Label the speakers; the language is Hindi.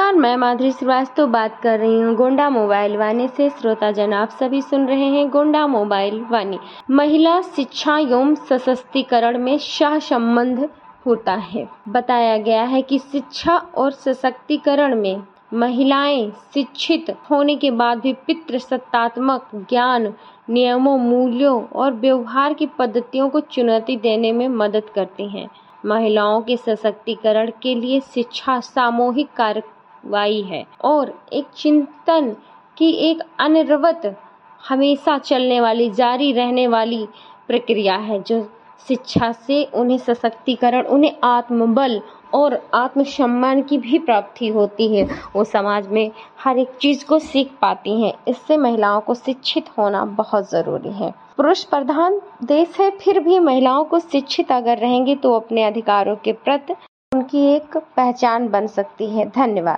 Speaker 1: नमस्कार, मैं माधुरी श्रीवास्तव बात कर रही हूँ गोंडा मोबाइल वाणी से। श्रोता जन आप सभी सुन रहे हैं गोंडा मोबाइल वाणी। महिला शिक्षा एवं सशक्तिकरण में सहसंबंध होता है। बताया गया है कि शिक्षा और सशक्तिकरण में महिलाएं शिक्षित होने के बाद भी पितृसत्तात्मक ज्ञान, नियमों, मूल्यों और व्यवहार की पद्धतियों को चुनौती देने में मदद करती हैं। महिलाओं के सशक्तिकरण के लिए शिक्षा सामूहिक कार्रवाई है और एक चिंतन की एक अनिर्वत, हमेशा चलने वाली, जारी रहने वाली प्रक्रिया है। जो शिक्षा से उन्हें सशक्तिकरण, उन्हें आत्मबल और आत्मसम्मान की भी प्राप्ति होती है। वो समाज में हर एक चीज को सीख पाती हैं। इससे महिलाओं को शिक्षित होना बहुत जरूरी है। पुरुष प्रधान देश है, फिर भी महिलाओं को शिक्षित अगर रहेंगी तो अपने अधिकारों के प्रति उनकी एक पहचान बन सकती है। धन्यवाद।